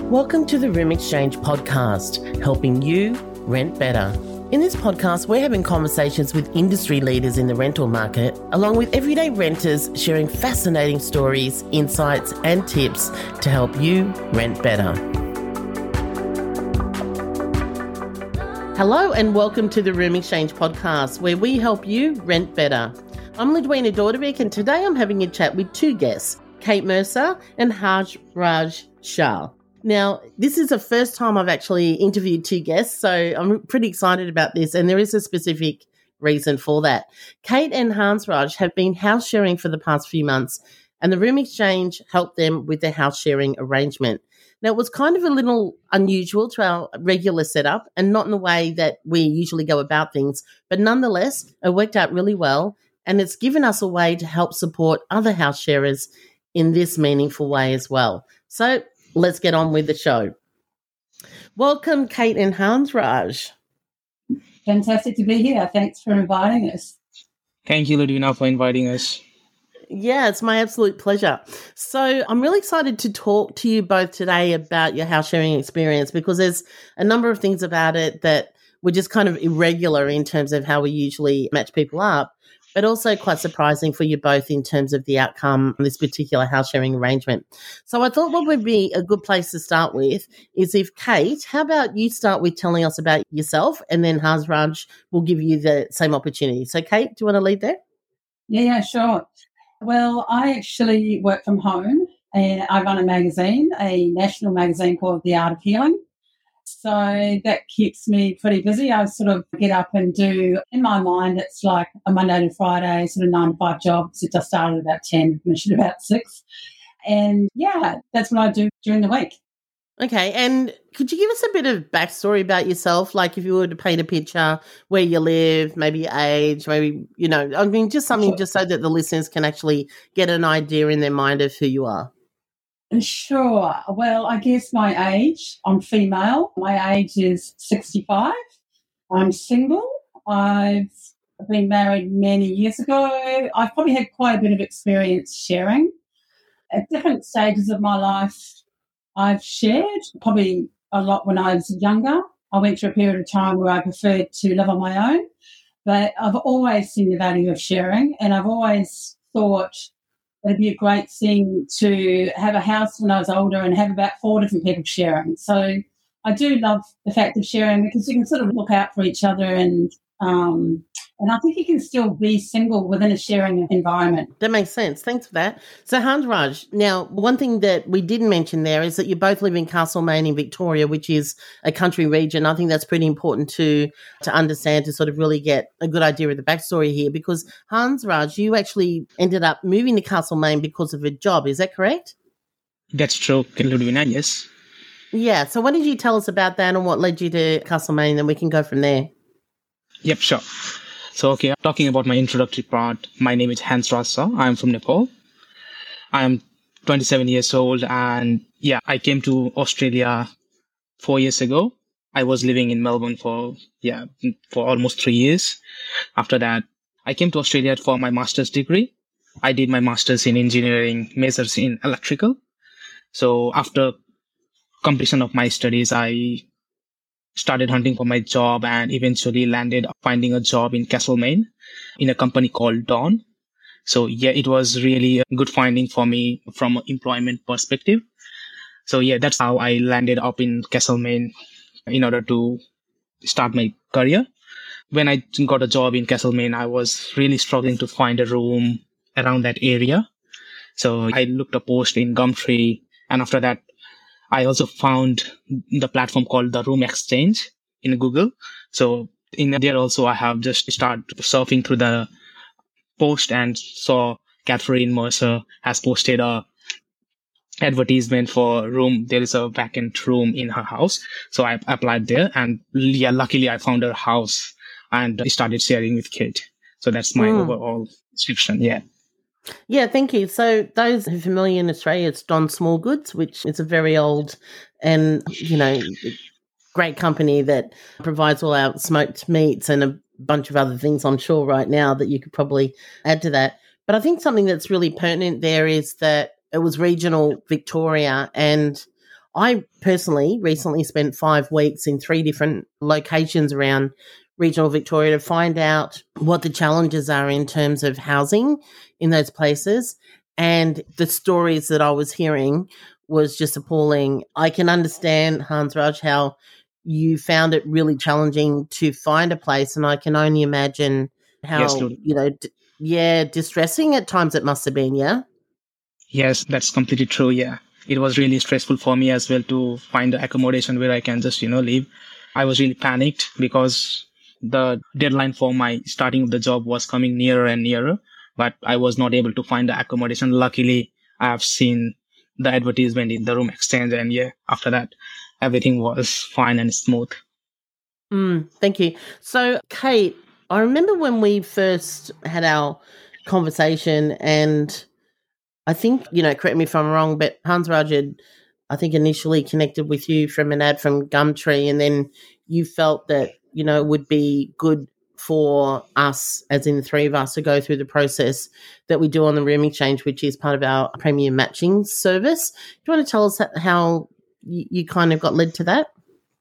Welcome to the Room Exchange podcast, helping you rent better. In this podcast, we're having conversations with industry leaders in the rental market, along with everyday renters sharing fascinating stories, insights, and tips to help you rent better. Hello and welcome to the Room Exchange podcast, where we help you rent better. I'm Ludwina Dordevic, and today I'm having a chat with two guests, Kate Mercer and Hajraj Shah. Now, this is the first time I've actually interviewed two guests, so I'm pretty excited about this, and there is a specific reason for that. Kate and Hajraj have been house sharing for the past few months, and the Room Exchange helped them with their house sharing arrangement. Now, it was kind of a little unusual to our regular setup and not in the way that we usually go about things, but nonetheless, it worked out really well, and it's given us a way to help support other house sharers in this meaningful way as well. So let's get on with the show. Welcome, Kate and Hajraj. Fantastic to be here. Thanks for inviting us. Thank you, Ludwina, for inviting us. Yeah, it's my absolute pleasure. So I'm really excited to talk to you both today about your house sharing experience, because there's a number of things about it that were just kind of irregular in terms of how we usually match people up, but also quite surprising for you both in terms of the outcome of this particular house sharing arrangement. So I thought what would be a good place to start with is if Kate, how about you start with telling us about yourself, and then Hajraj will give you the same opportunity. So Kate, do you want to lead there? Yeah, sure. Well, I actually work from home, and I run a magazine, a national magazine called The Art of Healing. So that keeps me pretty busy. I sort of get up and do, in my mind, it's like a Monday to Friday, sort of 9 to 5 job. So I started at about 10, finished at about 6. And yeah, that's what I do during the week. Okay, and could you give us a bit of backstory about yourself? Like if you were to paint a picture, where you live, maybe your age, maybe, just something just so that the listeners can actually get an idea in their mind of who you are. Sure. Well, I guess my age, I'm female. My age is 65. I'm single. I've been married many years ago. I've probably had quite a bit of experience sharing. At different stages of my life, I've shared probably a lot when I was younger. I went through a period of time where I preferred to live on my own, but I've always seen the value of sharing, and I've always thought it'd be a great thing to have a house when I was older and have about 4 different people sharing. So I do love the fact of sharing, because you can sort of look out for each other, and I think you can still be single within a sharing environment. That makes sense. Thanks for that. So Hajraj, now one thing that we didn't mention there is that you both live in Castlemaine in Victoria, which is a country region. I think that's pretty important to understand, to sort of really get a good idea of the backstory here, because Hajraj, you actually ended up moving to Castlemaine because of a job. Is that correct? That's true, Ludwina, yes. Yeah. So what did you tell us about that and what led you to Castlemaine? Then we can go from there. Yep, sure. So, talking about my introductory part, my name is Hajraj Shah. I'm from Nepal. I am 27 years old, and I came to Australia 4 years ago. I was living in Melbourne for almost 3 years. After that, I came to Australia for my master's degree. I did my master's in engineering, majors in electrical. So after completion of my studies, I started hunting for my job and eventually landed finding a job in Castlemaine in a company called Dawn. So it was really a good finding for me from an employment perspective. So that's how I landed up in Castlemaine in order to start my career. When I got a job in Castlemaine, I was really struggling to find a room around that area. So I looked a post in Gumtree, and after that, I also found the platform called the Room Exchange in Google. So in there also, I have just started surfing through the post and saw Catherine Mercer has posted a advertisement for a room. There is a vacant room in her house. So I applied there, and luckily I found her house and started sharing with Kate. So that's my overall description. Yeah. Yeah, thank you. So those who are familiar in Australia, it's Don Smallgoods, which is a very old and, great company that provides all our smoked meats and a bunch of other things, I'm sure, right now that you could probably add to that. But I think something that's really pertinent there is that it was regional Victoria, and I personally recently spent 5 weeks in 3 different locations around regional Victoria to find out what the challenges are in terms of housing in those places. And the stories that I was hearing was just appalling. I can understand, Hans Raj, how you found it really challenging to find a place, and I can only imagine Yes, how, Lulu. distressing at times it must have been, yeah? Yes, that's completely true. Yeah. It was really stressful for me as well to find the accommodation where I can just, live. I was really panicked because the deadline for my starting the job was coming nearer and nearer, but I was not able to find the accommodation. Luckily, I have seen the advertisement in the room exchange, and yeah, after that, everything was fine and smooth. Thank you. So, Kate, I remember when we first had our conversation, and I think, correct me if I'm wrong, but Hans Raj had, I think, initially connected with you from an ad from Gumtree, and then you felt that, it would be good for us, as in the 3 of us, to go through the process that we do on the Room Exchange, which is part of our premium matching service. Do you want to tell us how you kind of got led to that?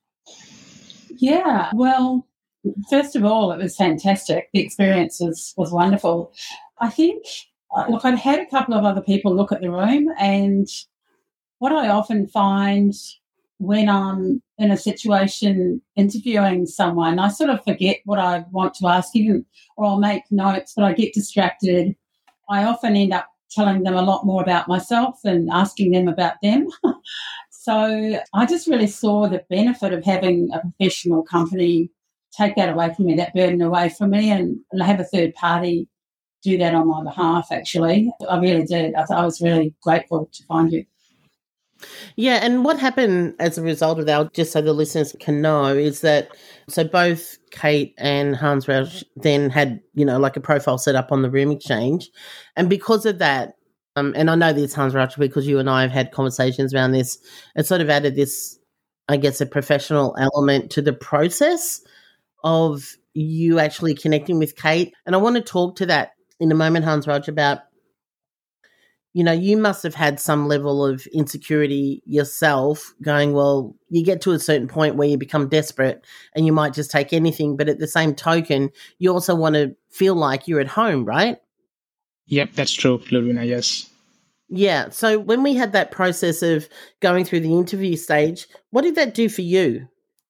Yeah, well, first of all, it was fantastic. The experience was wonderful. I think, look, I'd had a couple of other people look at the room, and what I often find when I'm in a situation interviewing someone, I sort of forget what I want to ask you, or I'll make notes, but I get distracted. I often end up telling them a lot more about myself than asking them about them. So I just really saw the benefit of having a professional company take that away from me, that burden away from me, and have a third party do that on my behalf, actually. I really did. I was really grateful to find you. Yeah, and what happened as a result of that, just so the listeners can know, is that so both Kate and Hans Raj then had, like a profile set up on the Room Exchange. And because of that, and I know this, Hans Raj, because you and I have had conversations around this, it sort of added this, I guess, a professional element to the process of you actually connecting with Kate. And I want to talk to that in a moment, Hans Raj, about, you must have had some level of insecurity yourself going, well, you get to a certain point where you become desperate and you might just take anything. But at the same token, you also want to feel like you're at home, right? Yep, that's true, Lorena, yes. Yeah. So when we had that process of going through the interview stage, what did that do for you?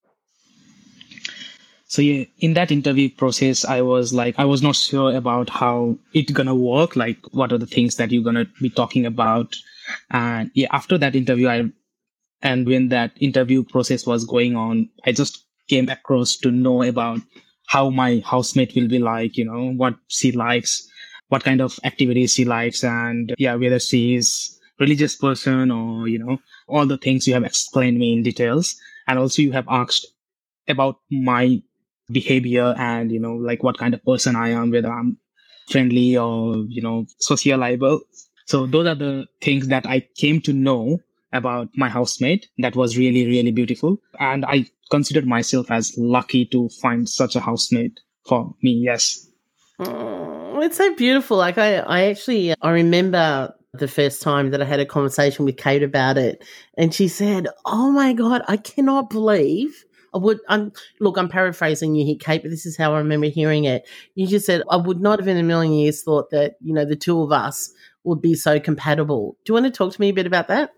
So yeah, in that interview process, I was not sure about how it's gonna work, like what are the things that you're gonna be talking about. And yeah, after that interview, and when that interview process was going on, I just came across to know about how my housemate will be like, what she likes, what kind of activities she likes, and yeah, whether she is religious person or, all the things you have explained me in details. And also you have asked about my behavior and, like what kind of person I am, whether I'm friendly or, socializable. So those are the things that I came to know about my housemate. That was really, really beautiful. And I considered myself as lucky to find such a housemate for me. Yes. Oh, it's so beautiful. Like I remember the first time that I had a conversation with Kate about it, and she said, "Oh my God, I cannot believe." I'm paraphrasing you here, Kate, but this is how I remember hearing it. You just said, I would not have in a million years thought that, the two of us would be so compatible. Do you want to talk to me a bit about that?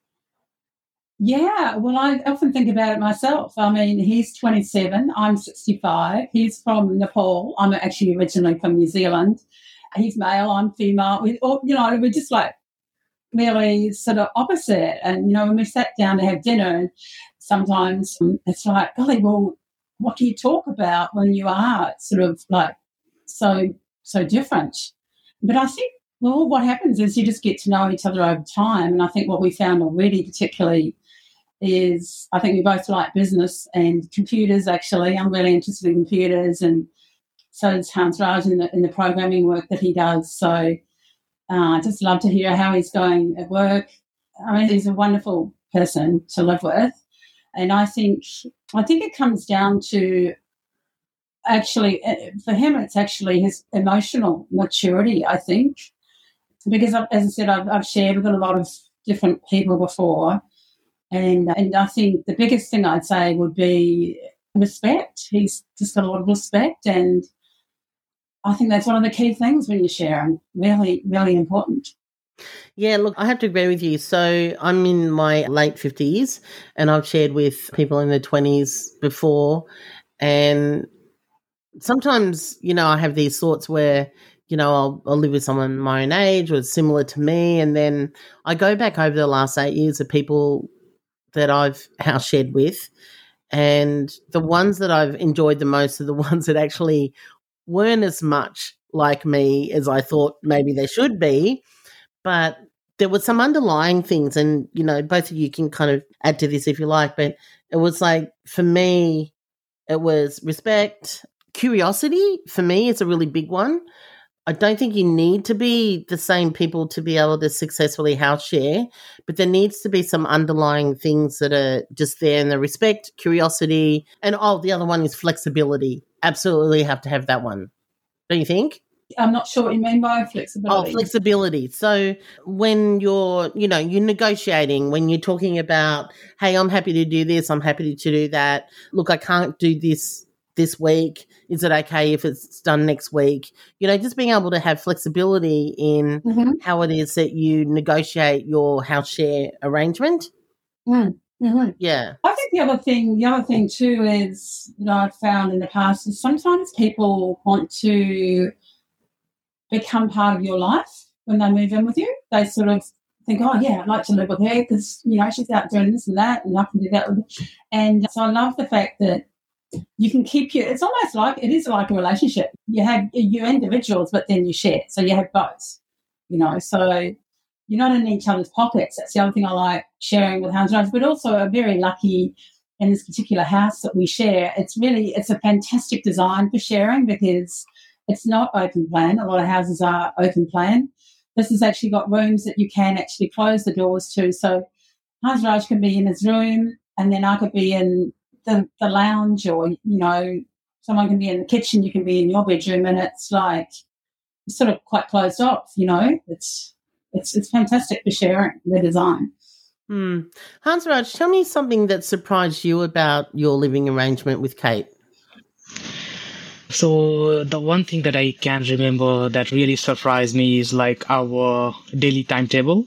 Yeah, well, I often think about it myself. I mean, he's 27, I'm 65. He's from Nepal. I'm actually originally from New Zealand. He's male, I'm female. We're just like really sort of opposite. And, when we sat down to have dinner, sometimes it's like, golly, well, what do you talk about when you are sort of like so different? But I think, well, what happens is you just get to know each other over time. And I think what we found already particularly is I think we both like business and computers, actually. I'm really interested in computers, and so does Hans Raj in the programming work that he does. So I just love to hear how he's going at work. I mean, he's a wonderful person to live with. And I think it comes down to actually, for him, it's actually his emotional maturity, I think. Because, as I said, I've shared with a lot of different people before, And I think the biggest thing I'd say would be respect. He's just got a lot of respect, and I think that's one of the key things when you're sharing. Really, really important. Yeah, look, I have to agree with you. So I'm in my late 50s and I've shared with people in their 20s before. And sometimes, I have these thoughts where, I'll live with someone my own age or similar to me. And then I go back over the last 8 years of people that I've house shared with. And the ones that I've enjoyed the most are the ones that actually weren't as much like me as I thought maybe they should be. But there were some underlying things, and, both of you can kind of add to this if you like, but it was like, for me, it was respect. Curiosity, for me, is a really big one. I don't think you need to be the same people to be able to successfully house share, but there needs to be some underlying things that are just there, and the respect, curiosity, and the other one is flexibility. Absolutely have to have that one. Don't you think? I'm not sure what you mean by flexibility. Oh, flexibility. So when you're negotiating, when you're talking about, hey, I'm happy to do this, I'm happy to do that. Look, I can't do this week. Is it okay if it's done next week? Just being able to have flexibility in how it is that you negotiate your house share arrangement. Mm-hmm. Yeah. I think the other thing too is, I've found in the past is sometimes people want to become part of your life when they move in with you. They sort of think, oh, yeah, I'd like to live with her because, she's out doing this and that and I can do that with her. And so I love the fact that you can keep it's almost like, it is like a relationship. You're individuals, but then you share. So you have both, so you're not in each other's pockets. That's the other thing I like sharing with Hans Raj, but also I'm very lucky in this particular house that we share. It's a fantastic design for sharing because it's not open plan. A lot of houses are open plan. This has actually got rooms that you can actually close the doors to. So Hans Raj can be in his room and then I could be in the lounge, or, someone can be in the kitchen, you can be in your bedroom, and it's like sort of quite closed off, It's fantastic for sharing the design. Hans Raj, tell me something that surprised you about your living arrangement with Kate. So the one thing that I can remember that really surprised me is like our daily timetable,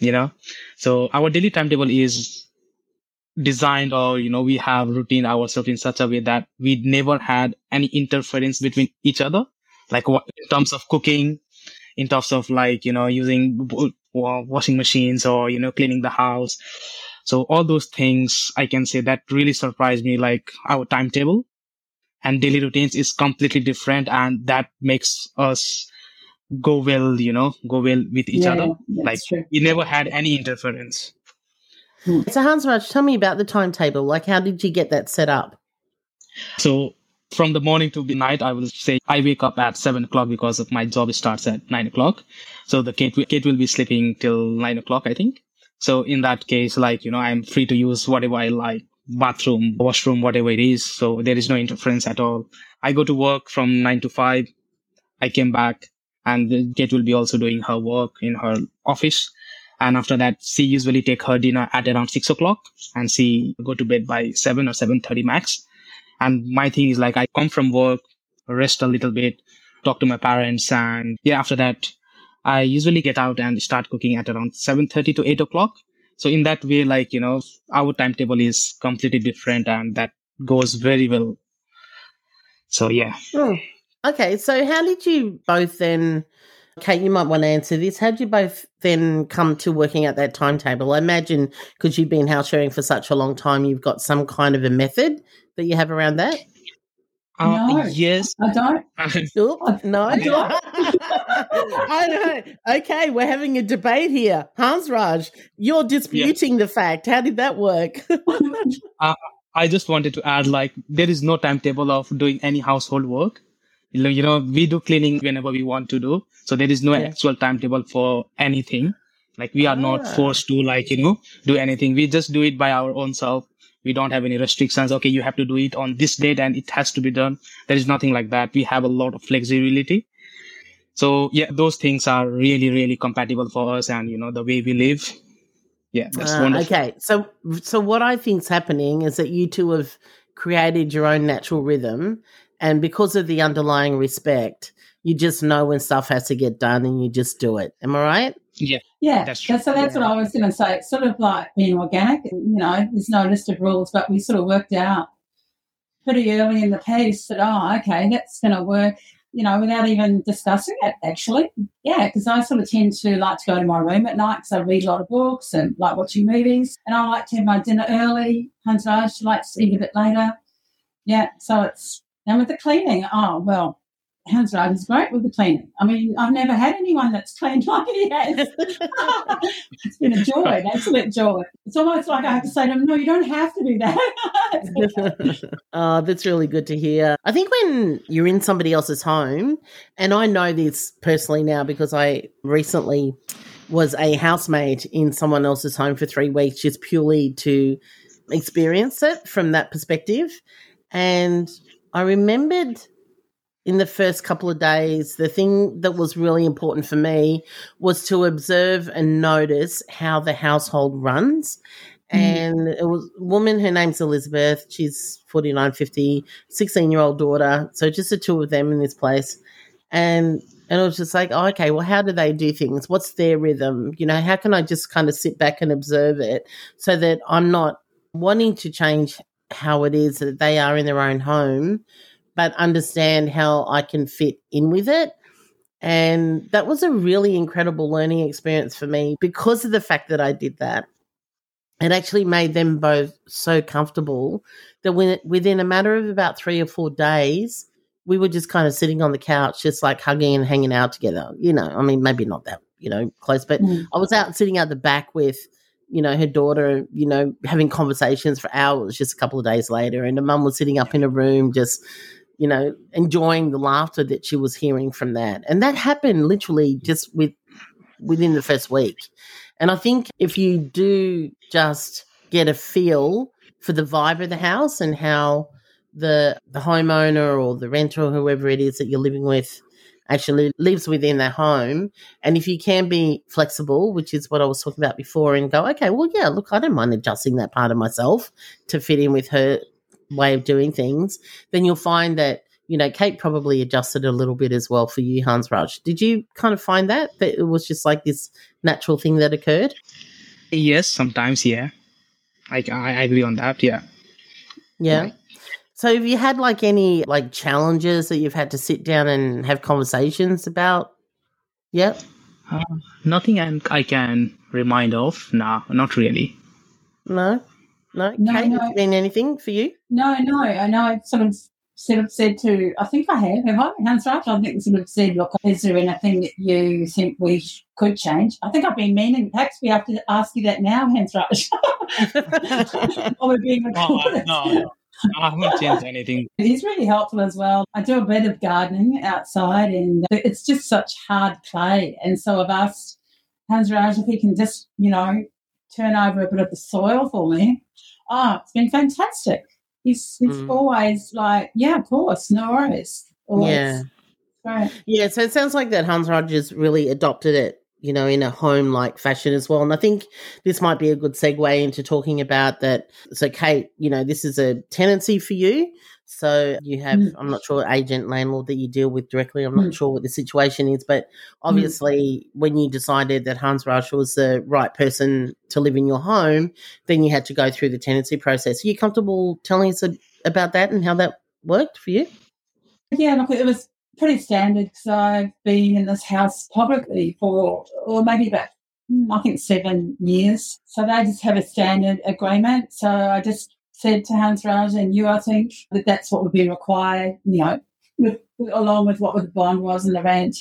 So our daily timetable is designed, or, we have routine ourselves in such a way that we never had any interference between each other, like in terms of cooking, in terms of like, using washing machines or, cleaning the house. So all those things, I can say that really surprised me, like our timetable and daily routines is completely different, and that makes us go well with each other. Like true. we never had any interference. So Hans Raj, tell me about the timetable. Like, how did you get that set up? So from the morning to the night, I will say I wake up at 7 o'clock because of my job starts at 9 o'clock. So the Kate will be sleeping till 9 o'clock, I think. So in that case, like, I'm free to use whatever I like, bathroom, washroom, whatever it is. So there is no interference at all. I go to work from 9 to 5. I came back and Kate will be also doing her work in her office. And after that, she usually take her dinner at around 6 o'clock and she go to bed by 7 or 7:30 max. And my thing is like, I come from work, rest a little bit, talk to my parents. And after that, I usually get out and start cooking at around 7:30 to 8 o'clock. So in that way, like, our timetable is completely different and that goes very well. So, yeah. Okay. So how did you both then, Kate, you might want to answer this. How did you both then come to working at that timetable? I imagine because you've been house sharing for such a long time, you've got some kind of a method that you have around that? No, yes. I don't. No. I don't. I know. Okay, we're having a debate here. Hans Raj, you're disputing the fact. How did that work? I just wanted to add, like, there is no timetable of doing any household work. We do cleaning whenever we want to do. So there is no actual timetable for anything. Like we are not forced to do anything. We just do it by our own self. We don't have any restrictions. Okay, you have to do it on this date and it has to be done. There is nothing like that. We have a lot of flexibility. So those things are really, really compatible for us and, the way we live. Yeah, that's wonderful. Okay, so what I think's happening is that you two have created your own natural rhythm, and because of the underlying respect, you just know when stuff has to get done, and you just do it. Am I right? Yeah, Yeah, that's true. so that's what I was going to say. It's sort of like being organic. There's no list of rules, but we sort of worked out pretty early in the piece that, okay, that's going to work, without even discussing it, actually. Yeah, because I sort of tend to like to go to my room at night because I read a lot of books and like watching movies. And I like to have my dinner early. Hansraj likes to eat a bit later. Yeah, so it's... And with the cleaning, Hansraj is great with the cleaning. I mean, I've never had anyone that's cleaned like he has. It's been a joy, an absolute joy. It's almost like I have to say to him, no, you don't have to do that. Oh, that's really good to hear. I think when you're in somebody else's home, and I know this personally now because I recently was a housemaid in someone else's home for 3 weeks just purely to experience it from that perspective. And I remembered in the first couple of days, the thing that was really important for me was to observe and notice how the household runs. And it was a woman, her name's Elizabeth. She's 49, 50, 16-year-old daughter. So just the two of them in this place. And it was just like, okay, well, how do they do things? What's their rhythm? How can I just kind of sit back and observe it so that I'm not wanting to change how it is that they are in their own home, but understand how I can fit in with it. And that was a really incredible learning experience for me because of the fact that I did that. It actually made them both so comfortable that within a matter of about 3 or 4 days, we were just kind of sitting on the couch, just like hugging and hanging out together. I mean, maybe not that, close, but I was out sitting out the back with, her daughter, having conversations for hours just a couple of days later. And the mum was sitting up in a room just, enjoying the laughter that she was hearing from that. And that happened literally just within the first week. And I think if you do just get a feel for the vibe of the house and how the homeowner or the renter or whoever it is that you're living with actually lives within their home, and if you can be flexible, which is what I was talking about before, and go, okay, well, yeah, look, I don't mind adjusting that part of myself to fit in with her way of doing things, then you'll find that, Kate probably adjusted a little bit as well for you, Hansraj. Did you kind of find that it was just like this natural thing that occurred? Yes, sometimes, yeah. I agree on that, yeah. Yeah. Right. So have you had like any like challenges that you've had to sit down and have conversations about? Yeah. Nothing I can remind of. No, not really. No? Kate, has been anything for you? No. I know I've sort of said to, I think I have I? Hansraj, I think sort of said, look, is there anything that you think we could change? I think I've been meaning, perhaps we have to ask you that now, Hansraj. Or we're being recorded. No. I haven't changed anything. He's really helpful as well. I do a bit of gardening outside and it's just such hard play. And so I've asked Hansraj if he can just, turn over a bit of the soil for me. It's been fantastic. He's always like, yeah, of course, no worries. Always. Yeah. Right. Yeah, so it sounds like that Hansraj has really adopted it, in a home-like fashion as well. And I think this might be a good segue into talking about that. So, Kate, this is a tenancy for you. So you have, I'm not sure, agent, landlord that you deal with directly. I'm not sure what the situation is. But obviously when you decided that Hansraj was the right person to live in your home, then you had to go through the tenancy process. Are you comfortable telling us about that and how that worked for you? Yeah, look, it was pretty standard because I've been in this house publicly for maybe about, I think, 7 years. So they just have a standard agreement. So I just said to Hansraj and you, I think, that that's what would be required, along with what the bond was and the rent,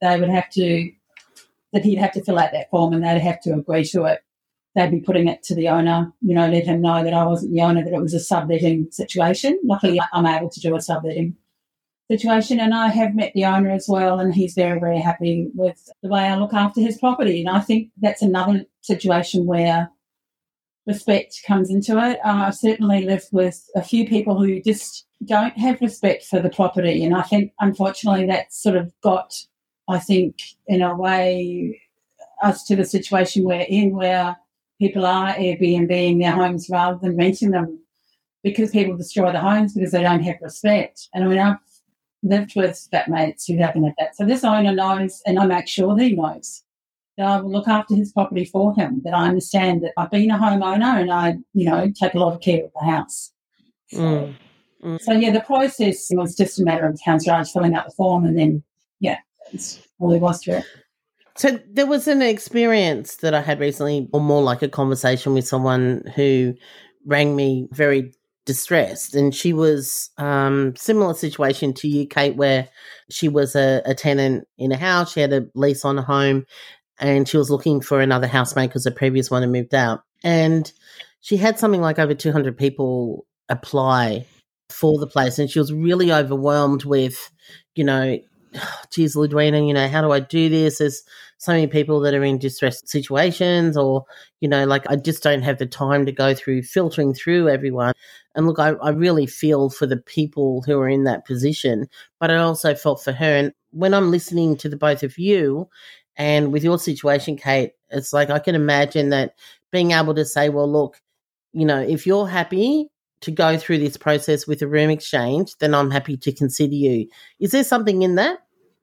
that he'd have to fill out that form and they'd have to agree to it. They'd be putting it to the owner, let him know that I wasn't the owner, that it was a subletting situation. Luckily, I'm able to do a subletting situation, and I have met the owner as well, and he's very, very happy with the way I look after his property. And I think that's another situation where respect comes into it. I've certainly lived with a few people who just don't have respect for the property, and I think, unfortunately, that's sort of got, I think, in a way, us to the situation we're in, where people are Airbnb-ing their homes rather than renting them, because people destroy the homes because they don't have respect. And I mean, I've lived with flatmates who haven't had that. So this owner knows, and I make sure that he knows, that I will look after his property for him, that I understand that I've been a homeowner and I, take a lot of care of the house. So, the process was just a matter of Hans Raj filling out the form, and then, that's all there was to it. So there was an experience that I had recently, or more like a conversation with someone who rang me very distressed, and she was similar situation to you, Kate, where she was a tenant in a house. She had a lease on a home, and she was looking for another housemate because the previous one had moved out. And she had something like over 200 people apply for the place, and she was really overwhelmed with, geez, Ludwina, how do I do this? There's so many people that are in distressed situations, or, I just don't have the time to go through filtering through everyone. And look, I really feel for the people who are in that position, but I also felt for her. And when I'm listening to the both of you and with your situation, Kate, it's like I can imagine that being able to say, well, look, if you're happy to go through this process with a room exchange, then I'm happy to consider you. Is there something in that?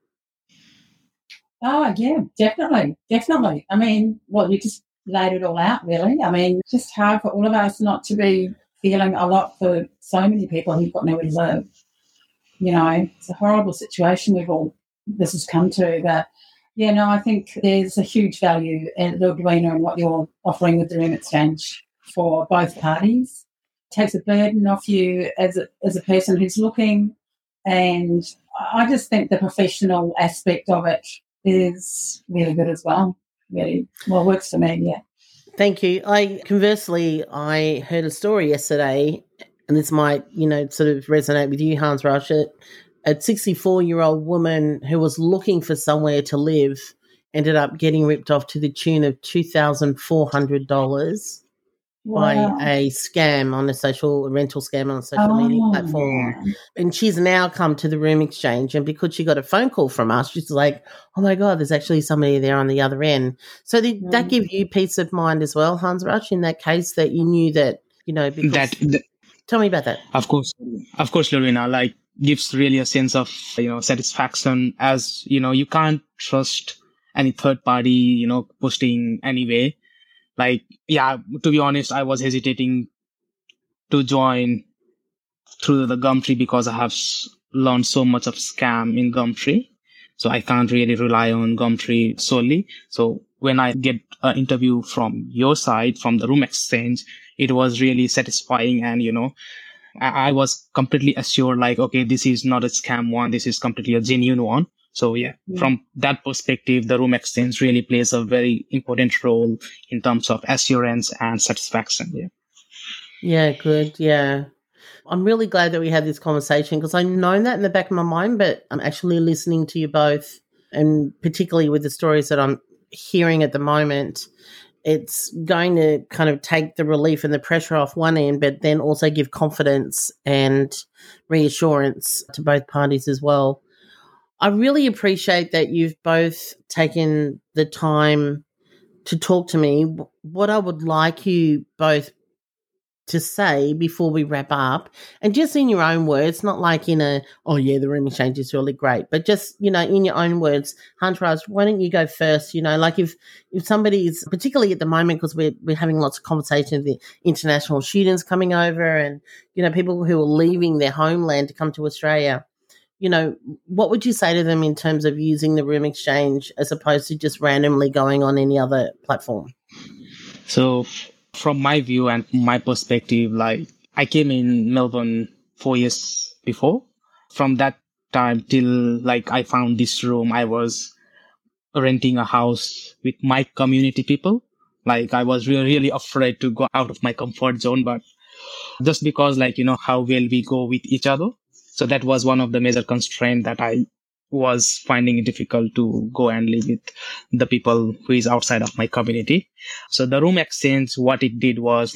Oh, yeah, definitely. Definitely. I mean, you just laid it all out, really. I mean, it's just hard for all of us not to be feeling a lot for so many people who've got nowhere to live. It's a horrible situation this has come to. But, I think there's a huge value in Ludwina and what you're offering with the room exchange for both parties. It takes a burden off you as a person who's looking, and I just think the professional aspect of it is really good as well. Really, well, works for me, yeah. Thank you. Conversely, I heard a story yesterday, and this might, sort of resonate with you, Hans Raj. A 64-year-old woman who was looking for somewhere to live ended up getting ripped off to the tune of $2,400 by a scam on a rental scam on a social media platform. Man. And she's now come to the room exchange, and because she got a phone call from us, she's like, oh my God, there's actually somebody there on the other end. So did that give you peace of mind as well, Hans Raj, in that case, that you knew that, because... Tell me about that. Of course, Ludwina, gives really a sense of, satisfaction, as, you can't trust any third party, posting anyway. To be honest, I was hesitating to join through the Gumtree because I have learned so much of scam in Gumtree. So I can't really rely on Gumtree solely. So when I get an interview from your side, from the room exchange, it was really satisfying. And, I was completely assured, okay, this is not a scam one. This is completely a genuine one. So, from that perspective, the room exchange really plays a very important role in terms of assurance and satisfaction. Yeah. Yeah, good. Yeah. I'm really glad that we had this conversation, because I know that in the back of my mind, but I'm actually listening to you both, and particularly with the stories that I'm hearing at the moment, it's going to kind of take the relief and the pressure off one end, but then also give confidence and reassurance to both parties as well. I really appreciate that you've both taken the time to talk to me. What I would like you both to say before we wrap up, and just in your own words, not like in the room exchange is really great, but just, in your own words. Hans Raj, why don't you go first? If somebody's, particularly at the moment, because we're having lots of conversations with the international students coming over, and, people who are leaving their homeland to come to Australia, what would you say to them in terms of using the room exchange as opposed to just randomly going on any other platform? So from my view and my perspective, I came in Melbourne 4 years before. From that time till I found this room, I was renting a house with my community people. I was really afraid to go out of my comfort zone, but just because how well we go with each other. So that was one of the major constraints that I was finding it difficult to go and live with the people who is outside of my community. So the room exchange, what it did was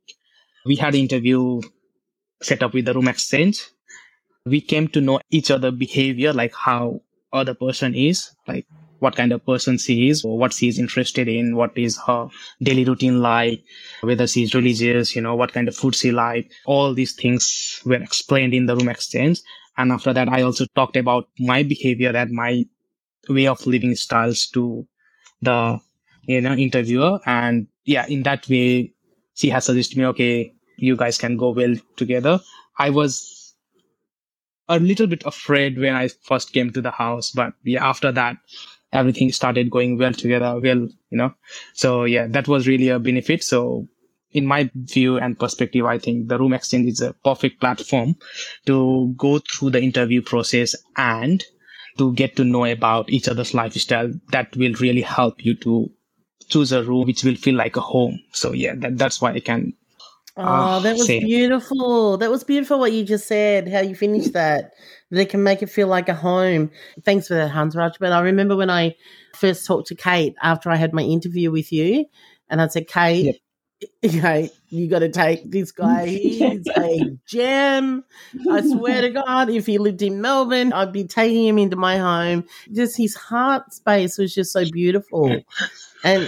we had an interview set up with the room exchange. We came to know each other behavior, how other person is, what kind of person she is, or what she's interested in, what is her daily routine like, whether she's religious, what kind of food she like. All these things were explained in the room exchange. And after that, I also talked about my behavior and my way of living styles to the interviewer. And yeah, in that way, she has suggested me, okay, you guys can go well together. I was a little bit afraid when I first came to the house, but yeah, after that, everything started going well together. So yeah, that was really a benefit. So in my view and perspective, I think the room exchange is a perfect platform to go through the interview process and to get to know about each other's lifestyle. That will really help you to choose a room which will feel like a home. So yeah, that's why I can. Oh, that was beautiful. That was beautiful what you just said, how you finished that. They can make it feel like a home. Thanks for that, Hansraj. But I remember when I first talked to Kate after I had my interview with you, and I said, Kate, you got to take this guy. He's a gem. I swear to God, if he lived in Melbourne, I'd be taking him into my home. Just his heart space was just so beautiful. And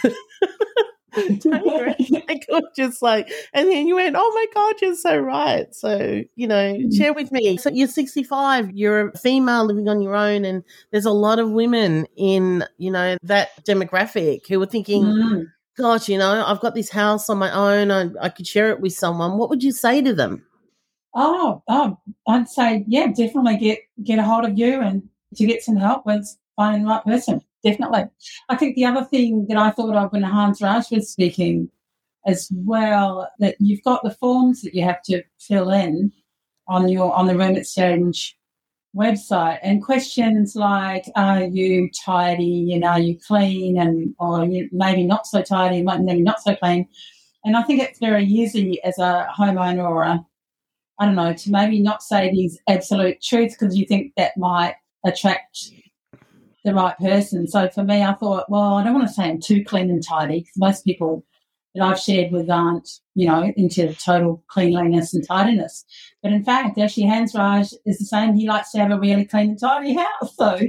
just like, and then you went, oh my God, you're so right. So, share with me. So you're 65, you're a female living on your own, and there's a lot of women in, that demographic who are thinking, gosh, I've got this house on my own. I could share it with someone. What would you say to them? Oh, I'd say, yeah, definitely get a hold of you and to get some help with finding the right person. Definitely. I think the other thing that I thought of when Hansraj was speaking as well, that you've got the forms that you have to fill in on the Room Exchange website, and questions like, are you tidy, are you clean, or you maybe not so tidy, maybe not so clean. And I think it's very easy as a homeowner or to maybe not say these absolute truths because you think that might attract the right person. So for me, I thought, well, I don't want to say I'm too clean and tidy because most people that I've shared with aren't, into total cleanliness and tidiness. But in fact, actually, Hansraj is the same. He likes to have a really clean and tidy house. So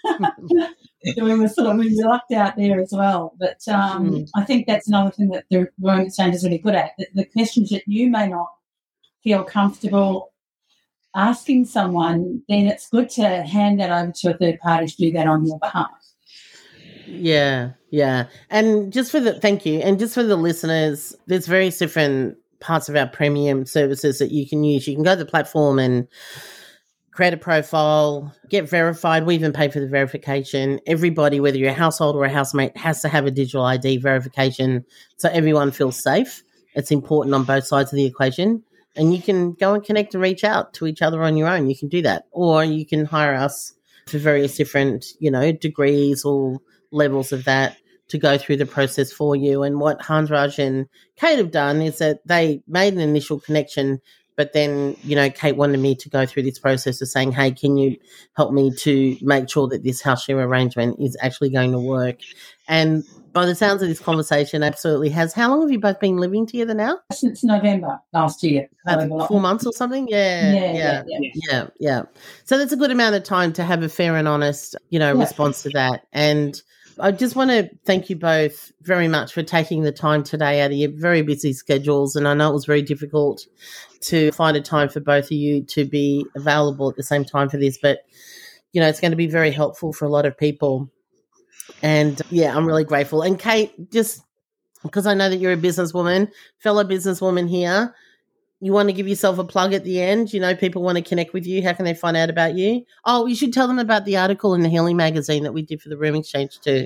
we were sort of lucked out there as well. But I think that's another thing that the Room Exchange is really good at, the questions that you may not feel comfortable asking someone, then it's good to hand that over to a third party to do that on your behalf. Yeah. And thank you. And just for the listeners, there's various different parts of our premium services that you can use. You can go to the platform and create a profile, get verified. We even pay for the verification. Everybody, whether you're a household or a housemate, has to have a digital ID verification so everyone feels safe. It's important on both sides of the equation. And you can go and connect and reach out to each other on your own. You can do that. Or you can hire us for various different, degrees or levels of that to go through the process for you. And what Hansraj and Kate have done is that they made an initial connection, but then, Kate wanted me to go through this process of saying, hey, can you help me to make sure that this house share arrangement is actually going to work? And by the sounds of this conversation, absolutely has. How long have you both been living together now? Since November last year. 4 months or something? Yeah. So that's a good amount of time to have a fair and honest, response to that. And I just want to thank you both very much for taking the time today out of your very busy schedules. And I know it was very difficult to find a time for both of you to be available at the same time for this, but, it's going to be very helpful for a lot of people. And, yeah, I'm really grateful. And, Kate, just because I know that you're a businesswoman, fellow businesswoman here, you want to give yourself a plug at the end? People want to connect with you. How can they find out about you? Oh, you should tell them about the article in the Healing magazine that we did for the Room Exchange too.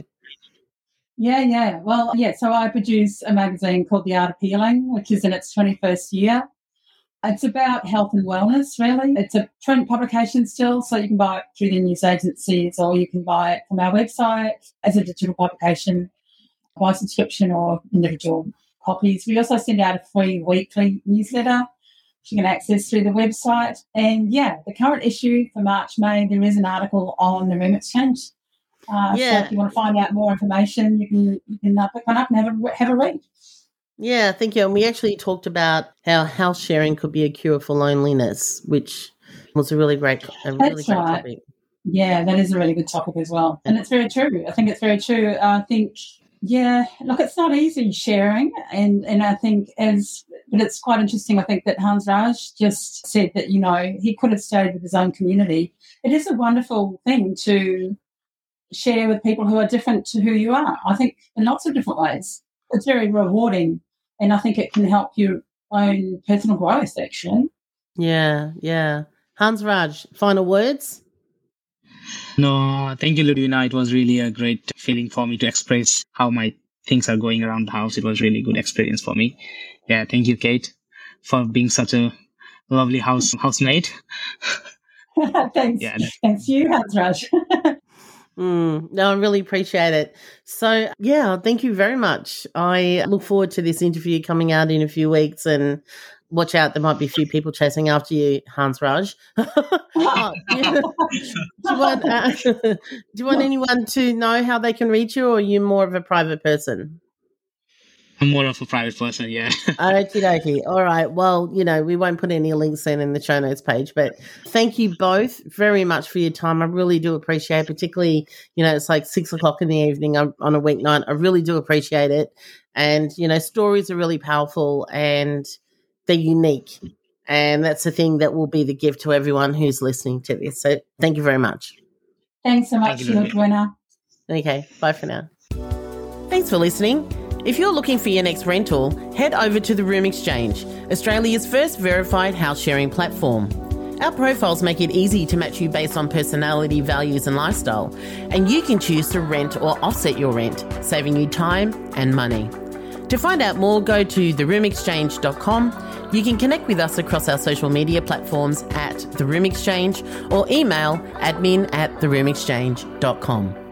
Yeah. Well, so I produce a magazine called The Art of Healing, which is in its 21st year. It's about health and wellness, really. It's a print publication still, so you can buy it through the news agencies or you can buy it from our website as a digital publication by subscription or individual copies. We also send out a free weekly newsletter which you can access through the website. And, the current issue for March, May, there is an article on the Room Exchange. So if you want to find out more information, you can pick one up and have a read. Yeah, thank you. And we actually talked about how house sharing could be a cure for loneliness, which was a really great topic. Yeah, that is a really good topic as well. And it's very true. I think it's very true. I think, yeah, look, it's not easy sharing. And I think but it's quite interesting. I think that Hans Raj just said that, he could have stayed with his own community. It is a wonderful thing to share with people who are different to who you are. I think in lots of different ways. It's very rewarding. And I think it can help your own personal growth, actually. Yeah. Hans Raj, final words? No, thank you, Ludwina. It was really a great feeling for me to express how my things are going around the house. It was really good experience for me. Yeah, thank you, Kate, for being such a lovely housemate. Thanks. Yeah. Thanks you, Hans Raj. No, I really appreciate it. So, yeah, thank you very much. I look forward to this interview coming out in a few weeks, and watch out, there might be a few people chasing after you, Hans Raj. Do you want anyone to know how they can reach you, or are you more of a private person? I'm more of a private person, yeah. Okie dokie. All right. Well, we won't put any links in the show notes page, but thank you both very much for your time. I really do appreciate it, particularly, it's like 6:00 in the evening on a weeknight. I really do appreciate it. And, stories are really powerful and they're unique. And that's the thing that will be the gift to everyone who's listening to this. So thank you very much. Thanks so much, Ludwina. Okay. Bye for now. Thanks for listening. If you're looking for your next rental, head over to The Room Exchange, Australia's first verified house sharing platform. Our profiles make it easy to match you based on personality, values and lifestyle, and you can choose to rent or offset your rent, saving you time and money. To find out more, go to theroomexchange.com. You can connect with us across our social media platforms at The Room Exchange or email admin@theroomexchange.com.